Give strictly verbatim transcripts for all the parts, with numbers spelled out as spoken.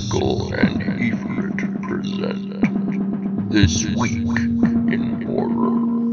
Sickle and Everett present This Week in Horror.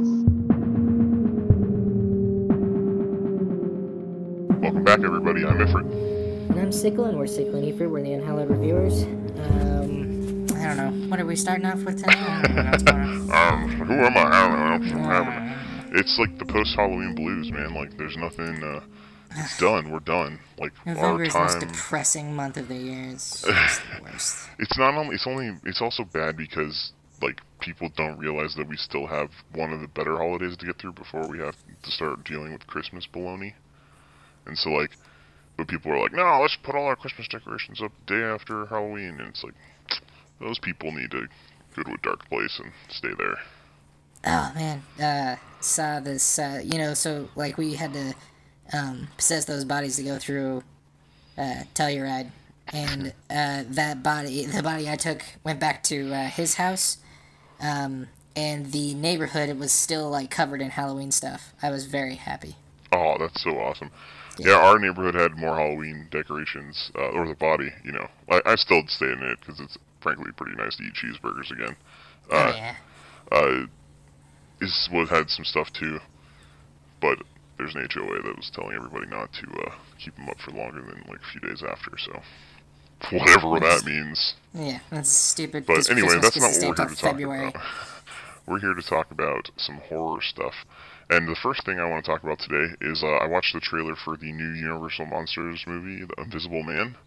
Welcome back, everybody. I'm Ifrit. And I'm Sickle, and we're Sickle and Ifrit. We're the Unhallowed Reviewers. Um, I don't know. What are we starting off with today? I don't know what's going on. um, who am I? I don't know. Uh, it's like the post-Halloween blues, man. Like, there's nothing, uh, it's done. We're done. Like, November is the our most time... depressing month of the year. It's just the worst. It's not only, it's only, it's also bad because, like, people don't realize that we still have one of the better holidays to get through before we have to start dealing with Christmas baloney. And so, like, but people are like, no, let's put all our Christmas decorations up the day after Halloween. And it's like, those people need to go to a dark place and stay there. Oh, man. Uh, saw this, uh, you know, so, like, we had to, um, possess those bodies to go through, uh, Telluride. And, uh, that body, the body I took went back to, uh, his house. Um, and the neighborhood, it was still, like, covered in Halloween stuff. I was very happy. Oh, that's so awesome. Yeah, yeah, our neighborhood had more Halloween decorations, uh, or the body, you know. I, I still stay in it, because it's frankly pretty nice to eat cheeseburgers again. Uh, oh, yeah. Uh, is what had some stuff, too. But there's an H O A that was telling everybody not to, uh, keep them up for longer than, like, a few days after, so... Whatever that means. Yeah, that's stupid. But anyway, Christmas that's not what we're here to talk February. about. We're here to talk about some horror stuff. And the first thing I want to talk about today is uh, I watched the trailer for the new Universal Monsters movie, The Invisible Man.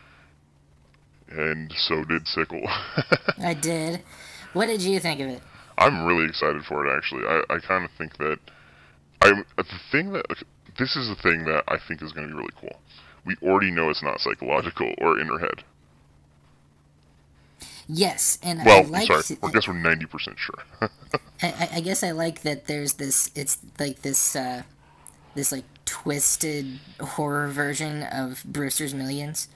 And so did Sickle. I did. What did you think of it? I'm really excited for it, actually. I, I kind of think that... I'm the thing that... This is the thing that I think is going to be really cool. We already know it's not psychological or in her head. Yes, and well, I like... Well, sorry, I guess we're ninety percent sure. I, I guess I like that there's this... It's like this, uh... This, like, twisted horror version of Brewster's Millions.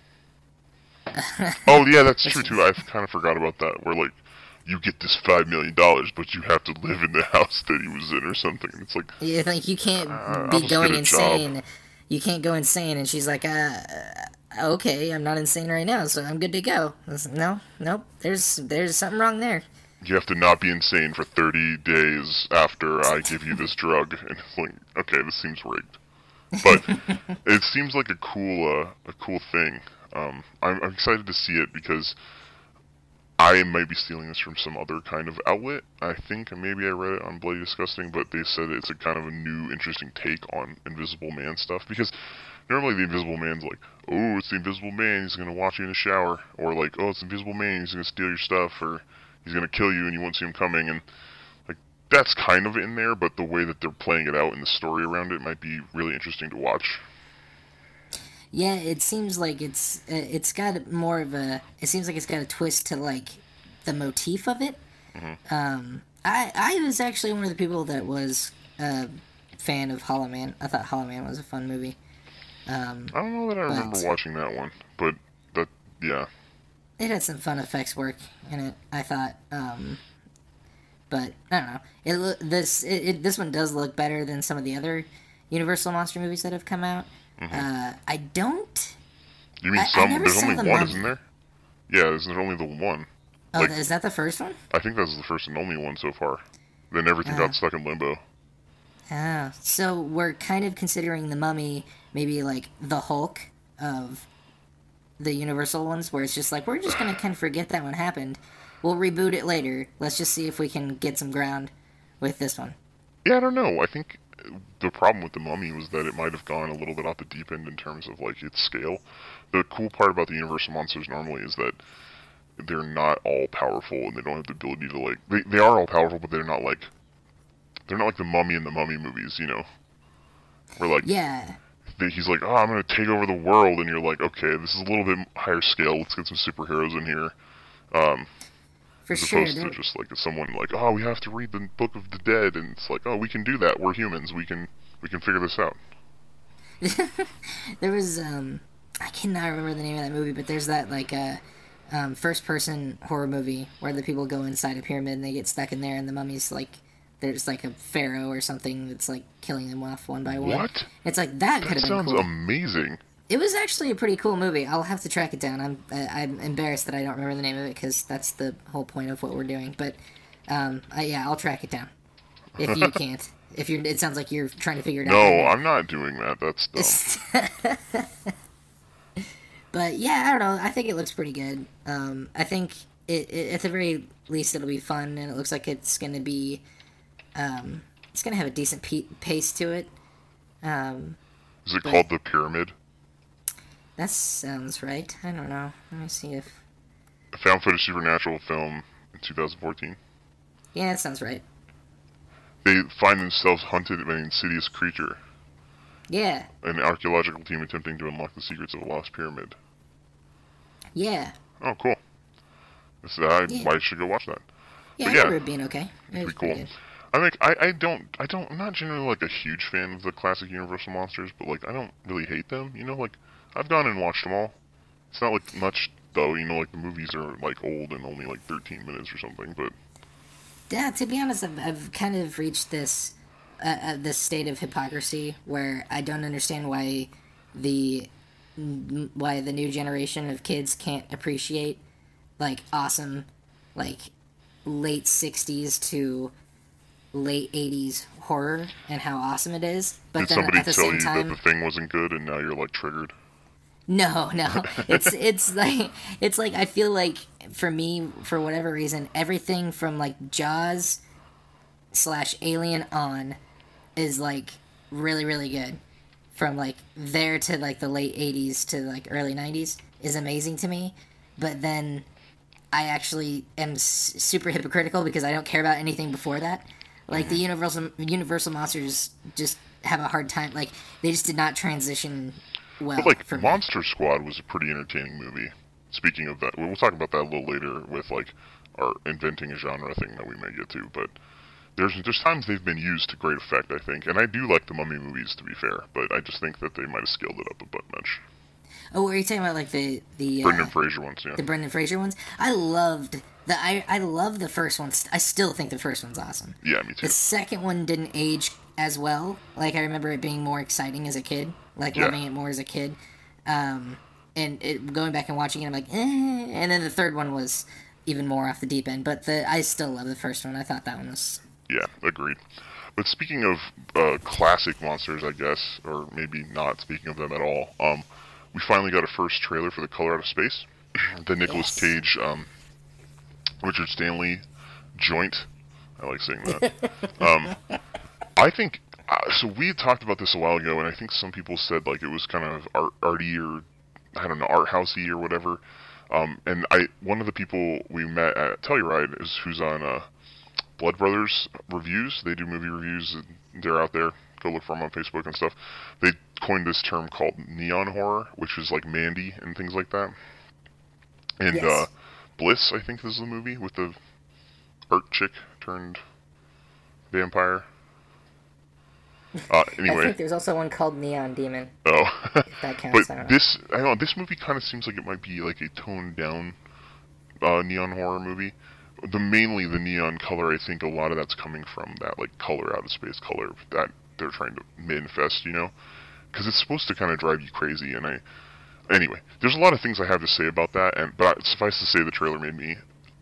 Oh, yeah, that's true, too. I kind of forgot about that. Where, like, you get this five million dollars, but you have to live in the house that he was in or something. It's like... Yeah, like, you can't uh, be going insane. Job. You can't go insane, and she's like, uh... okay, I'm not insane right now, so I'm good to go. No, nope, there's there's something wrong there. You have to not be insane for thirty days after I give you this drug. And it's like, okay, this seems rigged. But it seems like a cool uh, a cool thing. Um, I'm, I'm excited to see it because I might be stealing this from some other kind of outlet. I think maybe I read it on Bloody Disgusting, but they said it's a kind of a new, interesting take on Invisible Man stuff. Because normally the Invisible Man's like, oh, it's the Invisible Man, he's going to watch you in the shower. Or like, oh, it's the Invisible Man, he's going to steal your stuff. Or he's going to kill you and you won't see him coming. And like that's kind of in there, but the way that they're playing it out and the story around it might be really interesting to watch. Yeah, it seems like it's it's got more of a... It seems like it's got a twist to, like, the motif of it. Mm-hmm. Um, I, I was actually one of the people that was a fan of Hollow Man. I thought Hollow Man was a fun movie. Um, I don't know that I but, remember watching that one, but that, yeah. It had some fun effects work in it, I thought. Um, but, I don't know. It lo- this it, it, this one does look better than some of the other Universal Monster movies that have come out. Mm-hmm. Uh, I don't... You mean I, some? I There's only the one, mummy. isn't there? Yeah, there's only the one. Oh, like, is that the first one? I think that's the first and only one so far. Then everything Oh. got stuck in limbo. Ah, so we're kind of considering the Mummy maybe like the Hulk of the Universal ones, where it's just like, we're just going to kind of forget that one happened. We'll reboot it later. Let's just see if we can get some ground with this one. Yeah, I don't know. I think the problem with the Mummy was that it might have gone a little bit off the deep end in terms of, like, its scale. The cool part about the Universal Monsters normally is that they're not all powerful and they don't have the ability to, like... They, they are all powerful, but they're not, like... They're not like the Mummy in the Mummy movies, you know? Where, like... Yeah. They, he's like, oh, I'm going to take over the world, and you're like, okay, this is a little bit higher scale. Let's get some superheroes in here. Um... For As sure. opposed to just like someone like, oh, we have to read the Book of the Dead, and it's like, oh, we can do that. We're humans. We can we can figure this out. There was um, I cannot remember the name of that movie, but there's that like uh, um, first-person horror movie where the people go inside a pyramid and they get stuck in there, and the mummy's like, there's like a pharaoh or something that's like killing them off one by one. What? It's like that could That have been sounds cool. amazing. It was actually a pretty cool movie. I'll have to track it down. I'm I, I'm embarrassed that I don't remember the name of it because that's the whole point of what we're doing. But um, I, yeah, I'll track it down. If you can't, if you're, it sounds like you're trying to figure it out. No, I'm not doing that. That's dumb. But yeah, I don't know. I think it looks pretty good. Um, I think it, it at the very least it'll be fun, and it looks like it's gonna be, um, it's gonna have a decent pe- pace to it. Um, Is it but- called The Pyramid? that sounds right. I don't know. Let me see if. A found footage supernatural film in two thousand fourteen. Yeah, that sounds right. They find themselves hunted by an insidious creature. Yeah, An archaeological team attempting to unlock the secrets of a lost pyramid. yeah, Oh, cool. This, I, Yeah. I should go watch that. yeah. But I yeah, remember it being okay. It It'd was be pretty cool. good. I think I, I don't I don't I'm not generally like a huge fan of the classic Universal monsters, but like I don't really hate them. You know, like I've gone and watched them all. It's not like much though. You know, like the movies are like old and only like thirteen minutes or something. But Yeah, to be honest, I've, I've kind of reached this uh, uh, this state of hypocrisy where I don't understand why the n- why the new generation of kids can't appreciate like awesome like late sixties to late eighties horror and how awesome it is. But did then somebody at the tell same you time, that the thing wasn't good and now you're like triggered? no, no. It's it's like it's like I feel like for me, for whatever reason, everything from like Jaws slash Alien on is like really, really good. From like there to like the late eighties to like early nineties is amazing to me. But then I actually am s- super hypocritical because I don't care about anything before that. Like the Universal Universal monsters just have a hard time. Like they just did not transition well. But like for me. Monster Squad was a pretty entertaining movie. Speaking of that, we'll talk about that a little later with like our inventing a genre thing that we may get to. But there's there's times they've been used to great effect, I think, and I do like the Mummy movies to be fair, but I just think that they might have scaled it up a bit much. Oh, are you talking about like the the uh, Brendan Fraser ones, yeah. the Brendan Fraser ones? I loved the I I love the first one. I still think the first one's awesome. Yeah, me too. The second one didn't age as well. Like I remember it being more exciting as a kid, like Yeah. loving it more as a kid. Um, and it, going back and watching it, I'm like, eh. And then the third one was even more off the deep end. But the I still love the first one. I thought that one was Yeah, agreed. But speaking of uh, classic monsters, I guess, or maybe not speaking of them at all, um, we finally got a first trailer for The Color Out of Space, the Nicolas Yes. Cage, um, Richard Stanley joint. I like saying that. um, I think uh, so. We had talked about this a while ago, and I think some people said like it was kind of art, arty or I don't know, art housey or whatever. Um, and I, one of the people we met at Telluride is who's on uh, Blood Brothers reviews. They do movie reviews. And they're out there. Go look for them on Facebook and stuff. They coined this term called neon horror, which is like Mandy and things like that. And Yes. uh, Bliss, I think, is the movie with the art chick turned vampire. Uh, I anyway, think there's also one called Neon Demon. oh, that counts, I don't but know. this, I don't know, this movie kind of seems like it might be like a toned down uh, neon horror movie. The mainly the neon color, I think a lot of that's coming from that like color out of space color that they're trying to manifest, you know, because it's supposed to kind of drive you crazy. And I, anyway, there's a lot of things I have to say about that, and but suffice to say, the trailer made me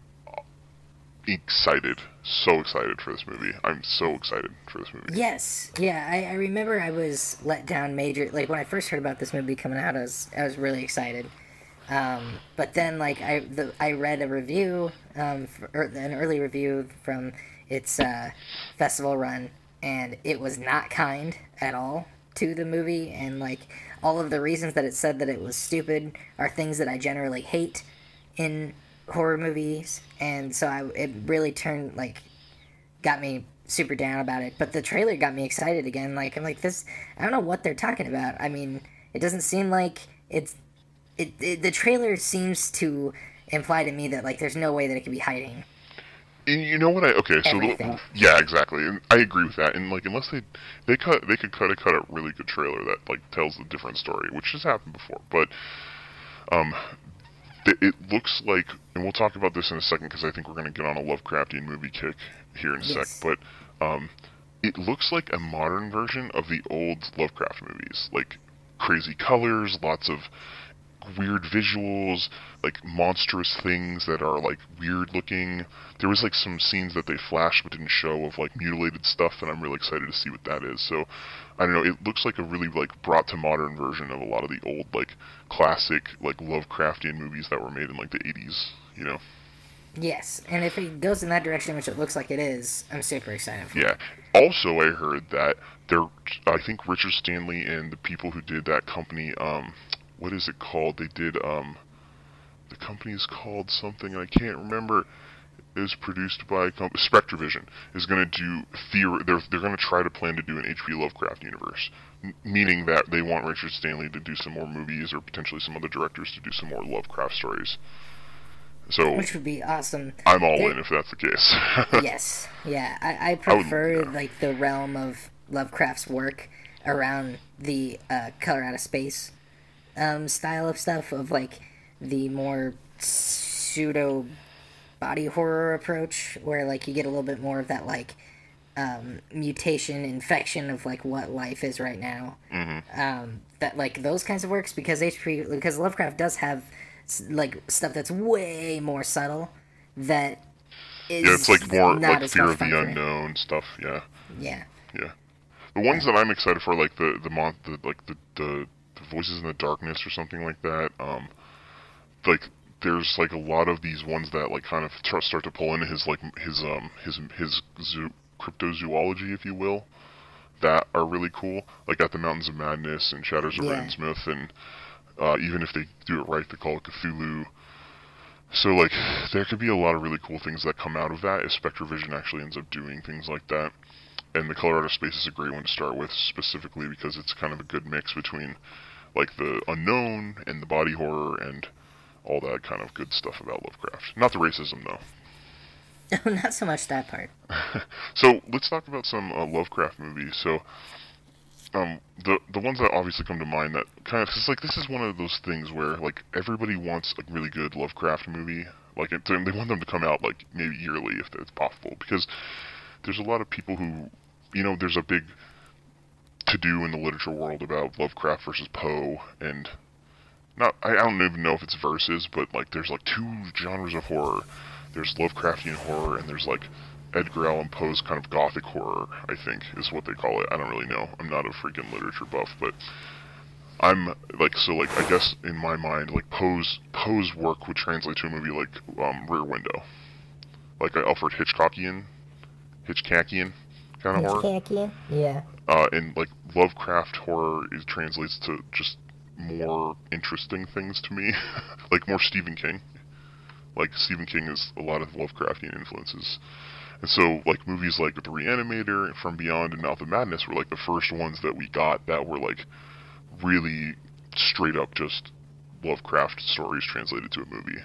excited, so excited for this movie. I'm so excited for this movie. Yes, yeah. I, I remember I was let down major. Like when I first heard about this movie coming out, I was I was really excited. Um, but then like I the, I read a review, um, for, or an early review from its uh, festival run, and it was not kind at all to the movie. And like all of the reasons that it said that it was stupid are things that I generally hate in horror movies, and so I it really turned like got me super down about it. But the trailer got me excited again. Like I'm like this. I don't know what they're talking about. I mean, it doesn't seem like it's. It, it the trailer seems to imply to me that like there's no way that it could be hiding. And you know what I okay so Everything. yeah exactly and I agree with that and like unless they they cut they could cut a cut a really good trailer that like tells a different story, which has happened before, but um th- it looks like, and we'll talk about this in a second because I think we're going to get on a Lovecraftian movie kick here in a Yes. sec, but um it looks like a modern version of the old Lovecraft movies, like crazy colors, lots of weird visuals, like monstrous things that are like weird looking. There was like some scenes that they flashed but didn't show of like mutilated stuff, and I'm really excited to see what that is. So I don't know, it looks like a really like brought to modern version of a lot of the old like classic like Lovecraftian movies that were made in like the eighties, you know. Yes, and if it goes in that direction, which it looks like it is, I'm super excited for Yeah. it. Also, I heard that there, I think Richard Stanley and the people who did that company, um, what is it called? They did, um, the company is called something, I can't remember. It was produced by comp- Spectrovision is going to do theory. They're they're going to try to plan to do an H P Lovecraft universe, M- meaning that they want Richard Stanley to do some more movies or potentially some other directors to do some more Lovecraft stories. So Which would be awesome. I'm all There- in if that's the case. Yes, yeah, I, I I would- prefer yeah. like the realm of Lovecraft's work around the uh, color out of space um, style of stuff, of like the more pseudo body horror approach, where like you get a little bit more of that like um, mutation, infection of like what life is right now. Mm-hmm. Um, that like those kinds of works, because H P because Lovecraft does have s- like stuff that's way more subtle that is Yeah, it's like more not like as fear much of the fun for it. unknown stuff. Yeah, Yeah. yeah. The ones that I'm excited for, like the the mon- the like the, the the voices in the darkness or something like that. Um, like there's like a lot of these ones that like kind of tr- start to pull into his like his um his his zoo- cryptozoology, if you will, that are really cool. Like at the Mountains of Madness and Shadows of Yeah. Innsmouth, and uh, even if they do it right, they call it Cthulhu. So like there could be a lot of really cool things that come out of that if Spectrovision actually ends up doing things like that. And the Color Out of Space is a great one to start with, specifically because it's kind of a good mix between like the unknown and the body horror and all that kind of good stuff about Lovecraft. Not the racism though. Not so much that part. So let's talk about some uh, Lovecraft movies. So um, the the ones that obviously come to mind that kind of, cause like this is one of those things where like everybody wants a really good Lovecraft movie. Like it, they want them to come out like maybe yearly if it's possible, because there's a lot of people who, you know, there's a big to-do in the literature world about Lovecraft versus Poe, and not, I don't even know if it's versus, but like there's like two genres of horror. There's Lovecraftian horror, and there's like Edgar Allan Poe's kind of gothic horror, I think, is what they call it. I don't really know. I'm not a freaking literature buff, but I'm like, so like I guess in my mind, like Poe's Poe's work would translate to a movie like um, Rear Window, like a Alfred Hitchcockian, Hitchcockian kind of horror. Yeah. Uh, and like Lovecraft horror is translates to just more interesting things to me, like more Stephen King. Like Stephen King is a lot of Lovecraftian influences, and so like movies like The Reanimator and From Beyond and Mouth of Madness were like the first ones that we got that were like really straight up just Lovecraft stories translated to a movie.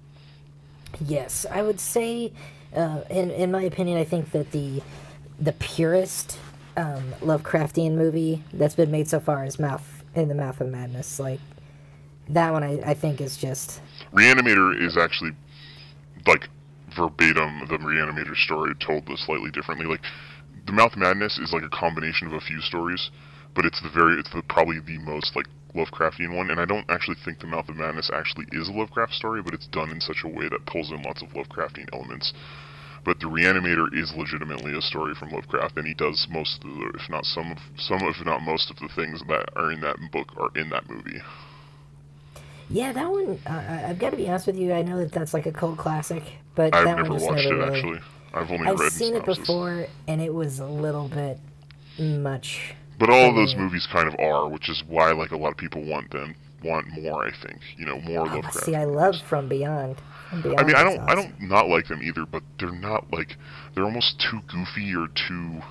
Yes, I would say, uh, in in my opinion, I think that the the purest um, Lovecraftian movie that's been made so far is Mouth in the Mouth of Madness. Like that one, I, I think is just Reanimator is actually like verbatim the Reanimator story told slightly differently. Like the Mouth of Madness is like a combination of a few stories, but it's the very it's the probably the most like Lovecraftian one, and I don't actually think the Mouth of Madness actually is a Lovecraft story, but it's done in such a way that pulls in lots of Lovecraftian elements. But the Reanimator is legitimately a story from Lovecraft, and he does most of the, if not some of some if not most of the things that are in that book are in that movie. yeah. That one, uh, I- I've got to be honest with you. I know that that's like a cult classic, but I've that never one just watched never it really. actually. I've only I've read seen it synopsis. before, and it was a little bit much. But all of those Yeah. movies kind of are, which is why like a lot of people want them want more. I think you know more Oh, but Lovecraft. see, I movies. love From Beyond. From Beyond I mean, I is don't, I awesome. don't not like them either, but they're not like they're almost too goofy or too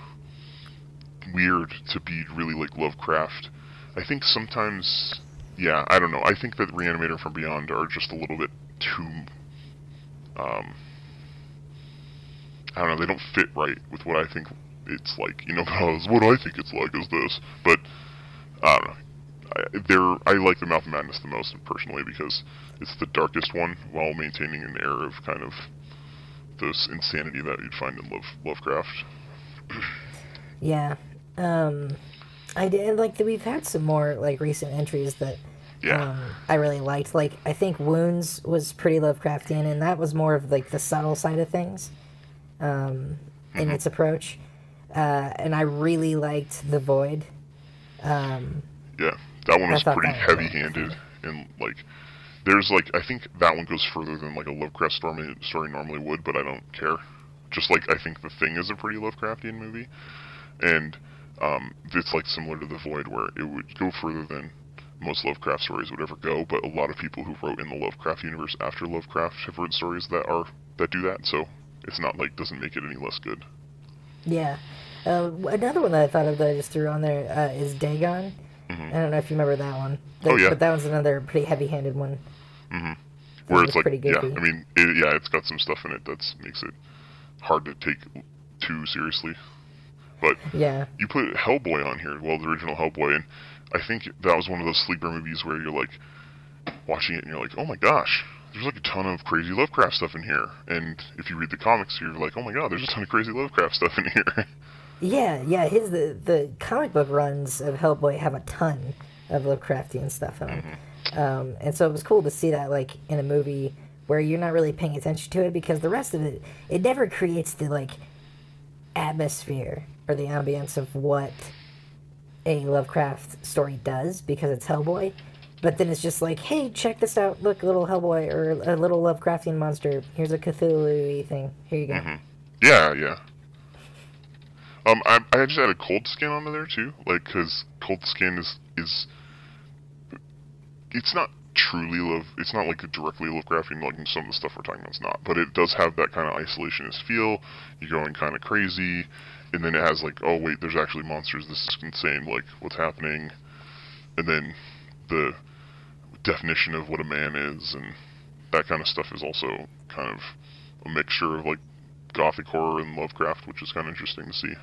weird to be really like Lovecraft. I think sometimes, yeah, I don't know. I think that Reanimator and From Beyond are just a little bit too, um, I don't know. They don't fit right with what I think it's like. You know, what I think it's like is this, but I don't know. I, they're, I like the Mouth of Madness the most personally because it's the darkest one while maintaining an air of kind of this insanity that you'd find in Love, Lovecraft. Yeah. Um, I did like we've had some more like recent entries that Yeah. um, I really liked. Like I think Wounds was pretty Lovecraftian, and that was more of like the subtle side of things um, in Mm-hmm. its approach. Uh, and I really liked The Void. Um, Yeah, that one I was thought pretty that was really heavy-handed, and like, there's like, I think that one goes further than like a Lovecraft story story normally would, but I don't care. Just like I think The Thing is a pretty Lovecraftian movie, and um, it's like similar to The Void, where it would go further than most Lovecraft stories would ever go. But a lot of people who wrote in the Lovecraft universe after Lovecraft have written stories that are that do that, so it's not like doesn't make it any less good. yeah. Uh, another one that I thought of that I just threw on there uh, is Dagon. Mm-hmm. I don't know if you remember that one. Oh, yeah. But that one's another pretty heavy-handed one. Mm-hmm. That Where was it's like, pretty yeah, goofy. I mean, it, yeah, it's got some stuff in it that makes it hard to take too seriously. But Yeah. you put Hellboy on here, well, the original Hellboy, and I think that was one of those sleeper movies where you're like watching it and you're like, oh my gosh, there's like a ton of crazy Lovecraft stuff in here. And if you read the comics, you're like, oh my god, there's a ton of crazy Lovecraft stuff in here. Yeah, yeah. His the, the comic book runs of Hellboy have a ton of Lovecraftian stuff in them, Mm-hmm. um, and so it was cool to see that like in a movie where you're not really paying attention to it because the rest of it it never creates the like atmosphere or the ambience of what a Lovecraft story does because it's Hellboy. But then it's just like, hey, check this out. Look, a little Hellboy or a little Lovecraftian monster. Here's a Cthulhu thing. Here you go. Mm-hmm. Yeah, yeah. Um, I, I just added Cold Skin onto there too, like, cause Cold Skin is is it's not truly love. It's not like directly Lovecraftian, like some of the stuff we're talking about is not, but it does have that kind of isolationist feel. You're going kind of crazy, and then it has like, oh wait, there's actually monsters. This is insane. Like, what's happening? And then the definition of what a man is, and that kind of stuff is also kind of a mixture of like gothic horror and Lovecraft, which is kind of interesting to see.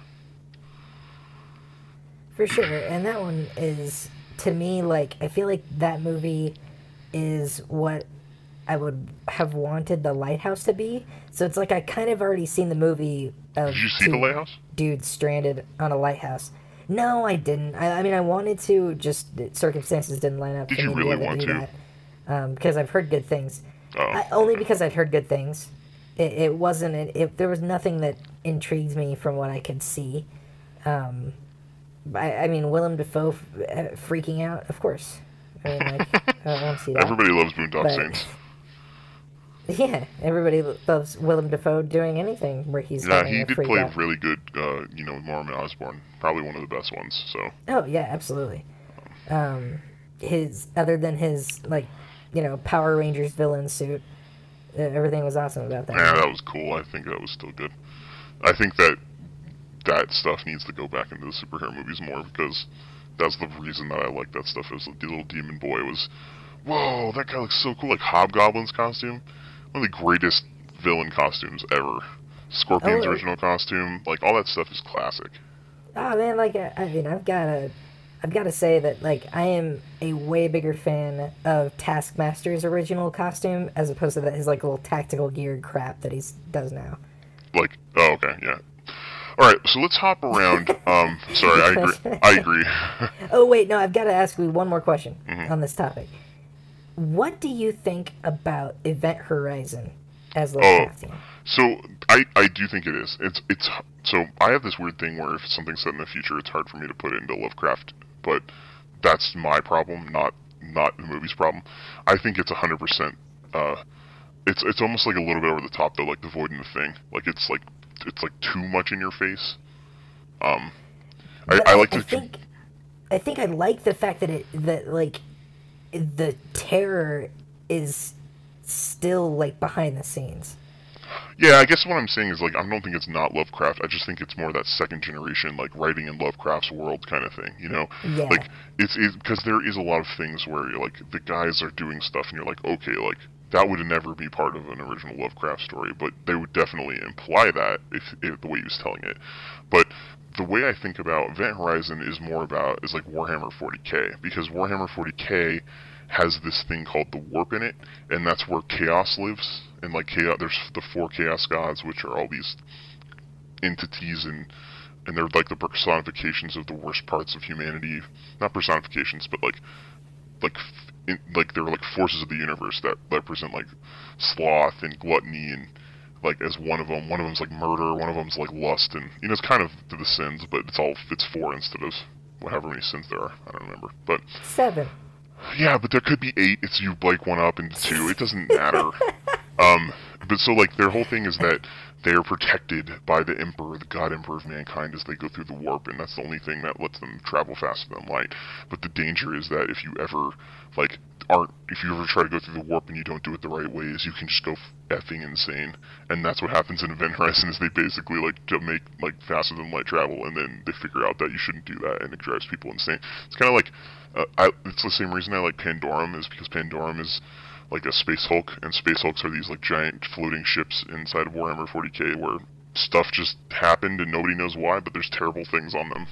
For sure, and that one is to me like I feel like that movie is what I would have wanted The Lighthouse to be. So it's like I kind of already seen the movie of Did you see two The Lighthouse? dudes stranded on a lighthouse. No, I didn't. I, I mean, I wanted to, just circumstances didn't line up Did for you me really to be able want to do to? that. Because I've heard good things. Oh, I, only because I'd heard good things. It, it wasn't. It, it, there was nothing that intrigues me from what I could see. Um, I, I mean, Willem Dafoe f- uh, freaking out, of course. I mean, like, I want to see that. everybody loves Boondock But- Saints. Yeah, everybody loves Willem Dafoe doing anything where he's Yeah, having he a did freak play out. really good. Uh, you know, Norman Osborn, probably one of the best ones. So Oh yeah, absolutely. Um, his other than his like, you know, Power Rangers villain suit, uh, everything was awesome about that. yeah, that was cool. I think that was still good. I think that that stuff needs to go back into the superhero movies more because that's the reason that I like that stuff. Is the little demon boy was, whoa, that guy looks so cool. Like Hobgoblin's costume, one of the greatest villain costumes ever. Scorpion's Oh, original costume, like all that stuff is classic. Oh man, like I, I mean, I've got to, I've got to say that like I am a way bigger fan of Taskmaster's original costume as opposed to that his like little tactical gear crap that he does now. Like, oh, okay, yeah. All right, so let's hop around. Um, sorry, I agree. I agree. Oh wait, no, I've got to ask you one more question Mhm. on this topic. What do you think about Event Horizon as Oh, Lovecraftian? so I I do think it is. It's it's so I have this weird thing where if something's set in the future, it's hard for me to put it into Lovecraft, but that's my problem, not not the movie's problem. I think it's a hundred percent. Uh, it's it's almost like a little bit over the top though, like the Void and the Thing. Like it's like it's like too much in your face. Um, I, But I like I to. think I think I like the fact that it that like the terror is still like behind the scenes. Yeah, I guess what I'm saying is like I don't think it's not Lovecraft. I just think it's more that second generation like writing in Lovecraft's world kind of thing. You know, Yeah. like it's because there is a lot of things where you're like the guys are doing stuff and you're like okay, like that would never be part of an original Lovecraft story, but they would definitely imply that if, if the way he was telling it. But the way I think about Event Horizon is more about is like Warhammer forty K because Warhammer forty K has this thing called the Warp in it, and that's where chaos lives. And like chaos, there's the four chaos gods, which are all these entities and and they're like the personifications of the worst parts of humanity. Not personifications, but like like in, like they're like forces of the universe that represent like sloth and gluttony, and like as one of them, one of them's like murder, one of them's like lust, and you know it's kind of to the sins, but it's all it's four instead of however many sins there are. I don't remember, but seven. Yeah, but there could be eight. It's you break one up into two. It doesn't matter. um, but so like their whole thing is that they are protected by the Emperor, the God Emperor of mankind, as they go through the warp, and that's the only thing that lets them travel faster than light. But the danger is that if you ever like aren't, if you ever try to go through the warp and you don't do it the right way, is you can just go effing insane, and that's what happens in Event Horizon. Is they basically like to make like faster than light travel, and then they figure out that you shouldn't do that, and it drives people insane. It's kind of like uh, I, it's the same reason I like Pandorum, is because Pandorum is like a Space Hulk, and Space Hulks are these like giant floating ships inside of Warhammer forty K where stuff just happened and nobody knows why, but there's terrible things on them.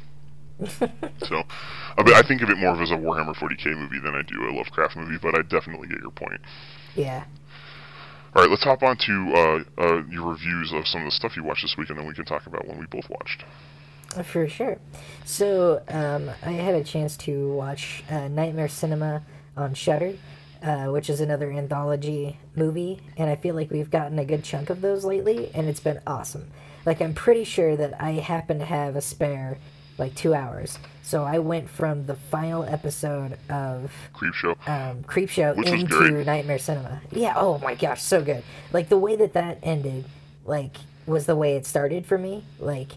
So, I, mean, I think of it more of as a Warhammer forty K movie than I do a Lovecraft movie, but I definitely get your point. Yeah. Alright, let's hop on to uh, uh, your reviews of some of the stuff you watched this week, and then we can talk about one we both watched. For sure. So, um, I had a chance to watch uh, Nightmare Cinema on Shudder, uh, which is another anthology movie, and I feel like we've gotten a good chunk of those lately, and it's been awesome. Like, I'm pretty sure that I happen to have a spare, like, two hours. So I went from the final episode of Creepshow, um, Creepshow Which was into great. Nightmare Cinema. Yeah, oh my gosh, so good. Like, the way that that ended, like, was the way it started for me. Like,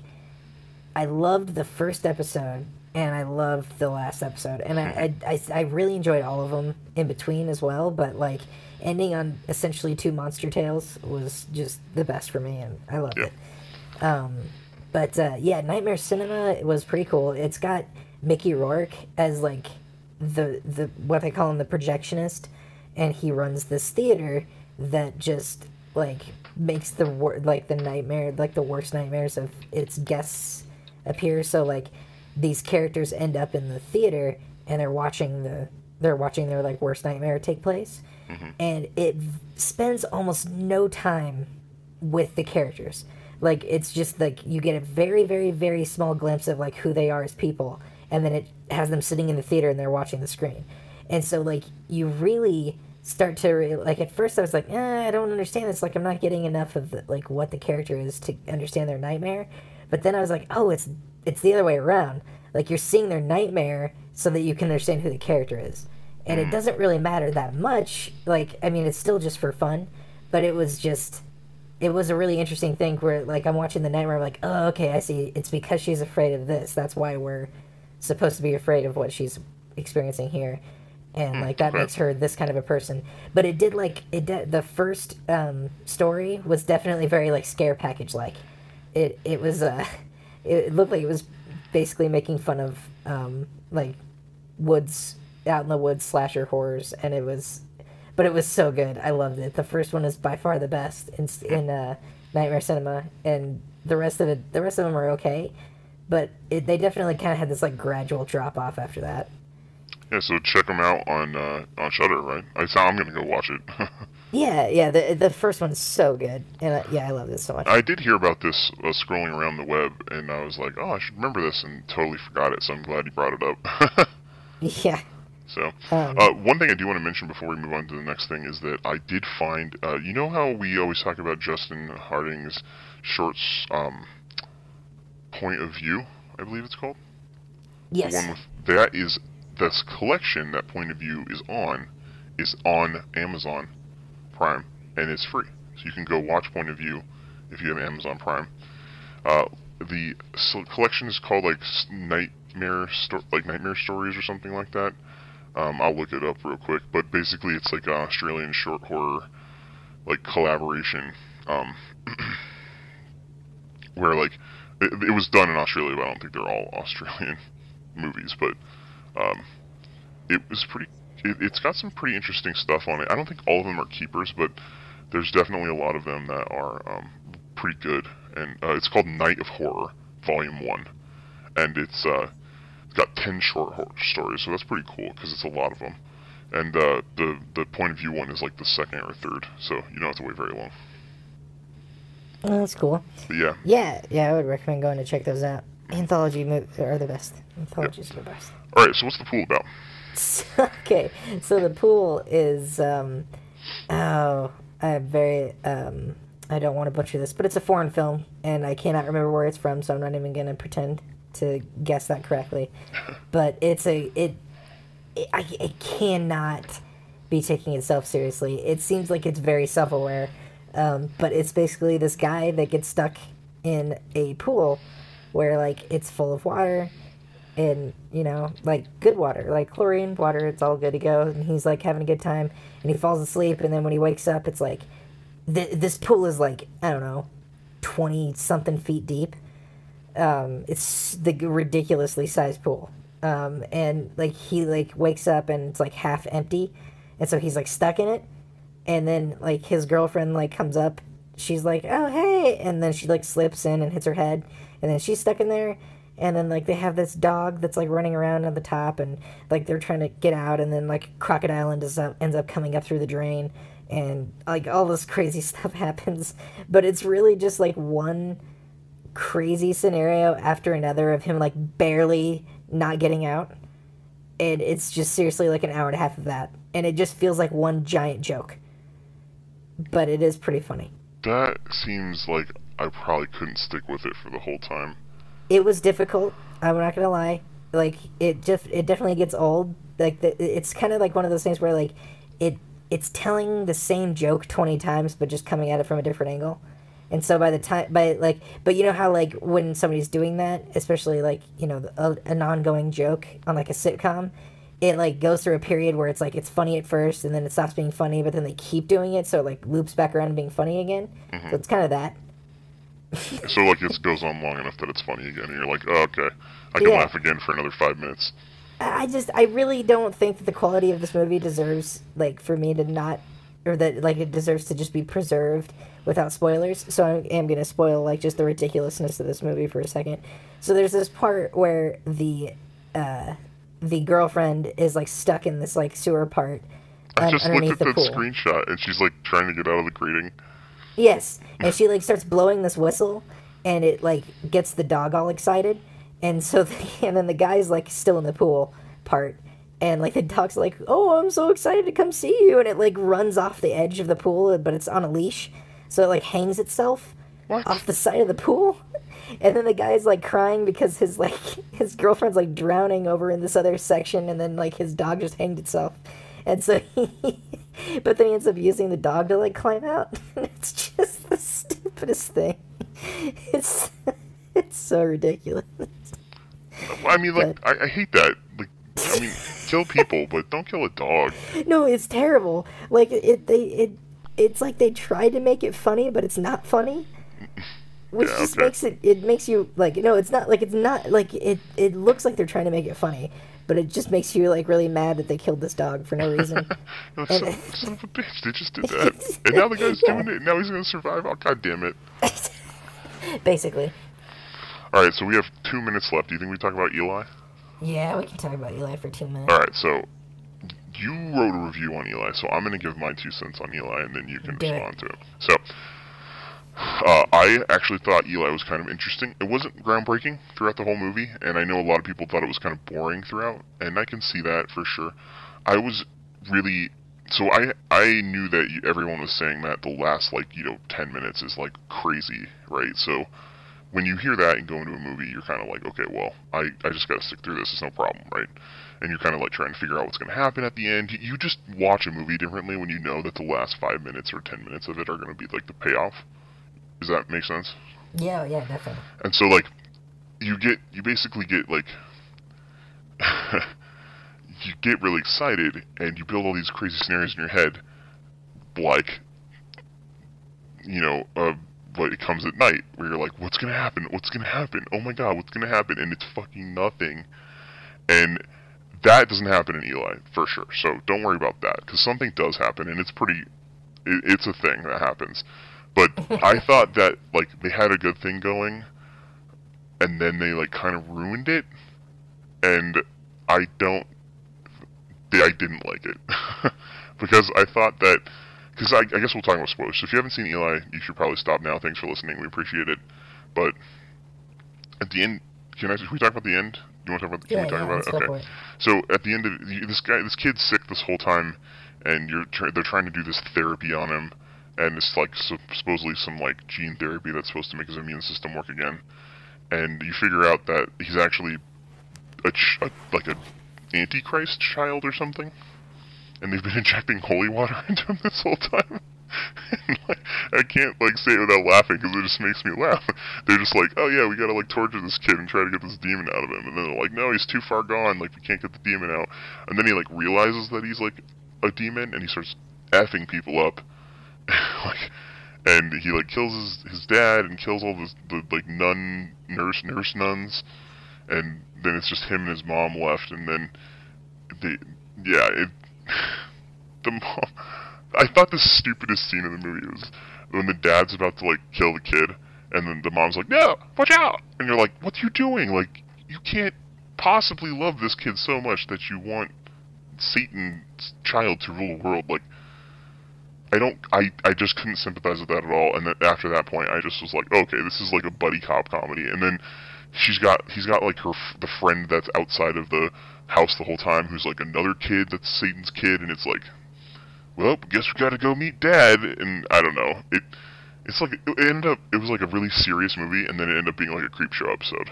I loved the first episode, and I loved the last episode. And I, I, I, I really enjoyed all of them in between as well, but, like, ending on essentially two monster tales was just the best for me, and I loved Yeah. it. Um, but, uh, yeah, Nightmare Cinema was pretty cool. It's got Mickey Rourke as, like, the, the what they call him, the projectionist, and he runs this theater that just, like, makes the, wor- like, the nightmare, like, the worst nightmares of its guests appear. So, like, these characters end up in the theater, and they're watching the, they're watching their, like, worst nightmare take place, Mm-hmm. and it v- spends almost no time with the characters. Like, it's just, like, you get a very, very, very small glimpse of, like, who they are as people, and then it has them sitting in the theater and they're watching the screen. And so, like, you really start to, re- like, at first I was like, eh, I don't understand this, like, I'm not getting enough of, the, like, what the character is to understand their nightmare. But then I was like, oh, it's it's the other way around. Like, you're seeing their nightmare so that you can understand who the character is. And it doesn't really matter that much. Like, I mean, it's still just for fun, but it was just... It was a really interesting thing where, like, I'm watching the nightmare, I'm like, oh, okay, I see. It's because she's afraid of this. That's why we're supposed to be afraid of what she's experiencing here. And, like, that okay. makes her this kind of a person. But it did, like, it de- the first um, story was definitely very, like, scare package-like. It, it was, uh, it looked like it was basically making fun of, um, like, woods, out in the woods slasher horrors. And it was... But it was so good. I loved it. The first one is by far the best in in uh, Nightmare Cinema, and the rest of it, the rest of them are okay, but it, they definitely kind of had this like gradual drop off after that. Yeah, so check them out on uh, on Shudder, right? I I'm gonna go watch it. Yeah, yeah. The the first one's so good, and uh, yeah, I love this so much. I did hear about this uh, scrolling around the web, and I was like, oh, I should remember this, and totally forgot it. So I'm glad you brought it up. Yeah. So, Um, uh, one thing I do want to mention before we move on to the next thing is that I did find, uh, you know how we always talk about Justin Harding's shorts, um, Point of View, I believe it's called? Yes. The one with, that is, this collection that Point of View is on, is on Amazon Prime, and it's free. So you can go watch Point of View if you have Amazon Prime. Uh, the so collection is called, like, Nightmare, Sto- like, Nightmare Stories or something like that. Um, I'll look it up real quick, but basically it's like an Australian short horror, like, collaboration, um, where, like, it, it was done in Australia, but I don't think they're all Australian movies, but, um, it was pretty, it, it's got some pretty interesting stuff on it. I don't think all of them are keepers, but there's definitely a lot of them that are, um, pretty good, and, uh, it's called Night of Horror, Volume one, and it's, uh, got ten short horror stories, so that's pretty cool because it's a lot of them. And uh, the the Point of View one is like the second or third, so you don't have to wait very long. Oh, that's cool. But yeah. Yeah, yeah, I would recommend going to check those out. Anthology movies are the best. Anthologies yep. are the best. All right, so what's the pool about? Okay, so the pool is, um, oh, I'm very, um, I don't want to butcher this, but it's a foreign film, and I cannot remember where it's from, so I'm not even going to pretend to guess that correctly. But it's a, it, it, I, it cannot be taking itself seriously. It seems like it's very self-aware, um, but it's basically this guy that gets stuck in a pool where, like, it's full of water, and, you know, like, good water, like chlorine water, it's all good to go, and he's, like, having a good time, and he falls asleep, and then when he wakes up, it's like, th- this pool is, like, I don't know, twenty-something feet deep. Um, it's the ridiculously sized pool. Um, and, like, he, like, wakes up, and it's, like, half empty, and so he's, like, stuck in it, and then, like, his girlfriend, like, comes up, she's like, oh, hey, and then she, like, slips in and hits her head, and then she's stuck in there. And then, like, they have this dog that's, like, running around at the top, and, like, they're trying to get out, and then, like, Crocodile ends up, ends up coming up through the drain, and, like, all this crazy stuff happens. But it's really just, like, one crazy scenario after another of him, like, barely not getting out. And it's just seriously, like, an hour and a half of that. And it just feels like one giant joke. But it is pretty funny. That seems like I probably couldn't stick with it for the whole time. It was difficult. I'm not gonna lie. Like, it just it definitely gets old. Like, the, it's kind of like one of those things where, like, it it's telling the same joke twenty times, but just coming at it from a different angle. And so by the time, by like, but you know how, like, when somebody's doing that, especially, like, you know, a, an ongoing joke on, like, a sitcom, it, like, goes through a period where it's like it's funny at first, and then it stops being funny, but then they keep doing it, so it, like, loops back around to being funny again. Mm-hmm. So it's kind of that. So, like, it goes on long enough that it's funny again, and you're like, oh, okay, I can yeah. laugh again for another five minutes. I just, I really don't think that the quality of this movie deserves, like, for me to not, or that, like, it deserves to just be preserved without spoilers. So I am going to spoil, like, just the ridiculousness of this movie for a second. So there's this part where the, uh, the girlfriend is, like, stuck in this, like, sewer part um, I just looked at that pool. screenshot, and she's, like, trying to get out of the grating. Yes, and she, like, starts blowing this whistle, and it, like, gets the dog all excited, and so, the, and then the guy's, like, still in the pool part, and, like, the dog's like, oh, I'm so excited to come see you, and it, like, runs off the edge of the pool, but it's on a leash, so it, like, hangs itself what? off the side of the pool, and then the guy's, like, crying because his, like, his girlfriend's, like, drowning over in this other section, and then, like, his dog just hanged itself, and so he... But then he ends up using the dog to, like, climb out. It's just the stupidest thing. It's it's so ridiculous. I mean, like, but, I, I hate that. Like, I mean, kill people, but don't kill a dog. No, it's terrible. Like, it they it it's like they tried to make it funny, but it's not funny. Which yeah, just okay. makes it it makes you like no, it's not like it's not like it it looks like they're trying to make it funny. But it just makes you, like, really mad that they killed this dog for no reason. no, son, son of a bitch, they just did that. And now the guy's yeah. doing it, and now he's going to survive? Oh, God damn it. Basically. Alright, so we have two minutes left. Do you think we talk about Eli? Yeah, we can talk about Eli for two minutes. Alright, so you wrote a review on Eli, so I'm going to give my two cents on Eli, and then you can Do respond it. to it. So... Uh, I actually thought Eli was kind of interesting. It wasn't groundbreaking throughout the whole movie, and I know a lot of people thought it was kind of boring throughout, and I can see that for sure. I was really... So I I knew that you, everyone was saying that the last, like, you know, ten minutes is, like, crazy, right? So when you hear that and go into a movie, you're kind of like, okay, well, I, I just gotta stick through this, it's no problem, right? And you're kind of, like, trying to figure out what's gonna happen at the end. You, you just watch a movie differently when you know that the last five minutes or ten minutes of it are gonna be, like, the payoff. Does that make sense? Yeah, yeah, definitely. And so, like, you get, you basically get, like, you get really excited, and you build all these crazy scenarios in your head, like, you know, uh, but it comes at night, where you're like, what's gonna happen? What's gonna happen? Oh my god, what's gonna happen? And it's fucking nothing. And that doesn't happen in Eli, for sure, so don't worry about that, because something does happen, and it's pretty, it, it's a thing that happens. But I thought that, like, they had a good thing going, and then they, like, kind of ruined it, and I don't, I didn't like it. Because I thought that because I, I guess we'll talk about spoilers. So if you haven't seen Eli, you should probably stop now. Thanks for listening. We appreciate it. But at the end, can I? Can we talk about the end? You want to talk about? The, can Yeah, we talk yeah, about let's it? go Okay. for it. So at the end of this guy, this kid's sick this whole time, and you're tr- they're trying to do this therapy on him, and it's like so, supposedly some like gene therapy that's supposed to make his immune system work again, and you figure out that he's actually a, ch- a like a antichrist child or something, and they've been injecting holy water into him this whole time. And, like, I can't like say it without laughing because it just makes me laugh. They're just like, oh yeah, we gotta like torture this kid and try to get this demon out of him, and then they're like, no, he's too far gone, like we can't get the demon out. And then he like realizes that he's like a demon, and he starts effing people up, like, and he like kills his his dad and kills all this, the like nun nurse nurse nuns, and then it's just him and his mom left, and then they yeah it the mom. I thought the stupidest scene in the movie was when the dad's about to, like, kill the kid, and then the mom's like, no, watch out! And you're like, what are you doing? Like, you can't possibly love this kid so much that you want Satan's child to rule the world. Like, I don't, I, I just couldn't sympathize with that at all, and then after that point, I just was like, okay, this is like a buddy cop comedy, and then she's got, he's got, like, her, the friend that's outside of the house the whole time, who's, like, another kid that's Satan's kid, and it's like, well, guess we gotta go meet Dad, and I don't know. It, it's like, it ended up, it was like a really serious movie, and then it ended up being like a creep show episode.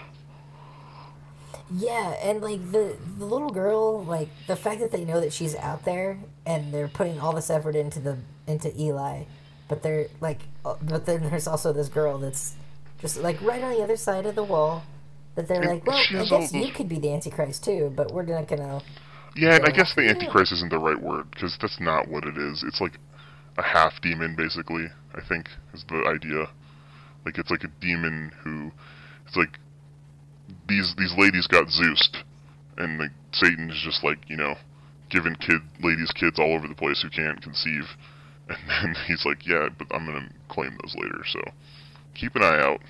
Yeah, and like the the little girl, like the fact that they know that she's out there, and they're putting all this effort into the into Eli, but they're like, uh, but then there's also this girl that's just like right on the other side of the wall, that they're And like, well, she I has all guess those- you could be the Antichrist too, but we're not gonna. Yeah, and I Yeah. guess the Antichrist isn't the right word, because that's not what it is. It's like a half-demon, basically, I think, is the idea. Like, it's like a demon who, it's like, these these ladies got Zeused, and like Satan is just like, you know, giving kid ladies kids all over the place who can't conceive, and then he's like, yeah, but I'm gonna claim those later, so keep an eye out.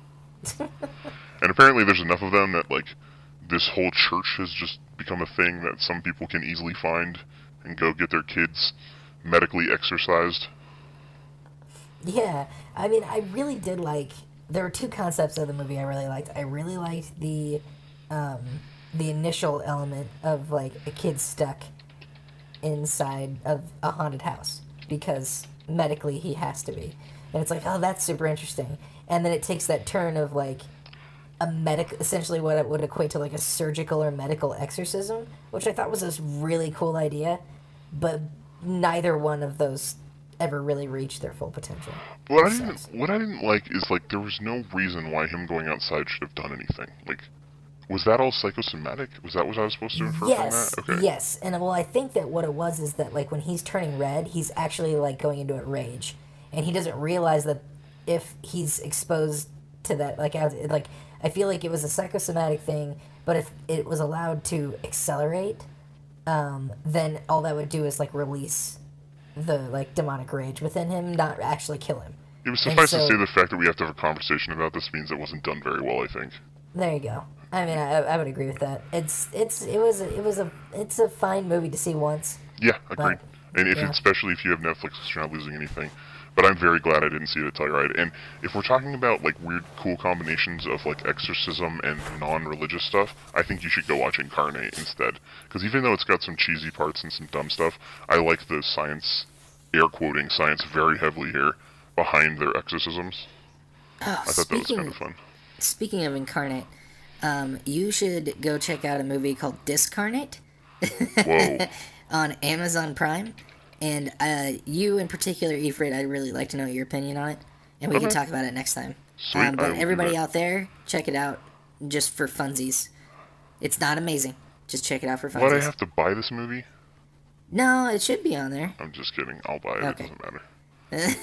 And apparently there's enough of them that like this whole church has just become a thing that some people can easily find and go get their kids medically exorcised. Yeah, I mean, I really did like. There were two concepts of the movie I really liked. I really liked the, um, the initial element of like a kid stuck inside of a haunted house because medically he has to be, and it's like, oh, that's super interesting. And then it takes that turn of like a medic, essentially what it would equate to like a surgical or medical exorcism, which I thought was this really cool idea, but neither one of those ever really reached their full potential. What I It didn't, sucks. what I didn't like is like there was no reason why him going outside should have done anything. Like, was that all psychosomatic? Was that what I was supposed to infer Yes, from that? Okay. yes, and well, I think that what it was is that like when he's turning red, he's actually like going into a rage, and he doesn't realize that if he's exposed to that, like, as, like I feel like it was a psychosomatic thing, but if it was allowed to accelerate, um, then all that would do is like release the like demonic rage within him, not actually kill him. It was And suffice so- to say the fact that we have to have a conversation about this means it wasn't done very well, I think. There you go. I mean, I, I would agree with that. It's it's it was it was a it's a fine movie to see once. Yeah, agreed. And if yeah. especially if you have Netflix, you're not losing anything. But I'm very glad I didn't see it at Telluride. And if we're talking about like weird, cool combinations of like exorcism and non-religious stuff, I think you should go watch Incarnate instead. Because even though it's got some cheesy parts and some dumb stuff, I like the science, air quoting science very heavily here, behind their exorcisms. Oh, I thought that was speaking, kind of fun. speaking of Incarnate, um, you should go check out a movie called Discarnate Whoa. on Amazon Prime. And uh, you in particular, Ifrit, I'd really like to know your opinion on it. And we can Okay. talk about it next time. Sweet, Um, I will but do everybody that. out there, check it out just for funsies. It's not amazing. Just check it out for funsies. What, I have to buy this movie? No, it should be on there. I'm just kidding. I'll buy it. Okay. It doesn't matter.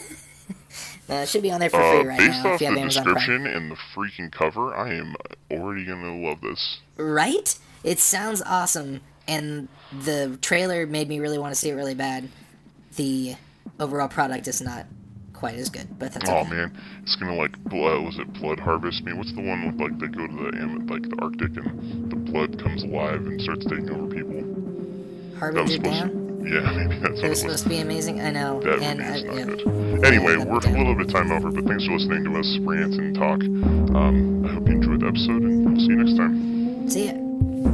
Uh, it should be on there for Uh, free right based now off if you have the Amazon Prime. description and the freaking cover, I am already gonna love this. Right? It sounds awesome, and the trailer made me really want to see it really bad. The overall product is not quite as good, but that's Oh okay. man, it's gonna like blood. Was it Blood Harvest? Me? What's the one with like they go to the Am- like the Arctic and the blood comes alive and starts taking over people? Harbinger supposed to- Down? Yeah, maybe that's It what was it was. supposed to be amazing. I know. That and movie is I, not yeah. good. Anyway, Yeah, we're a that- little bit of time over, but thanks for listening to us rant and talk. Um, I hope you enjoyed the episode, and we'll see you next time. See ya.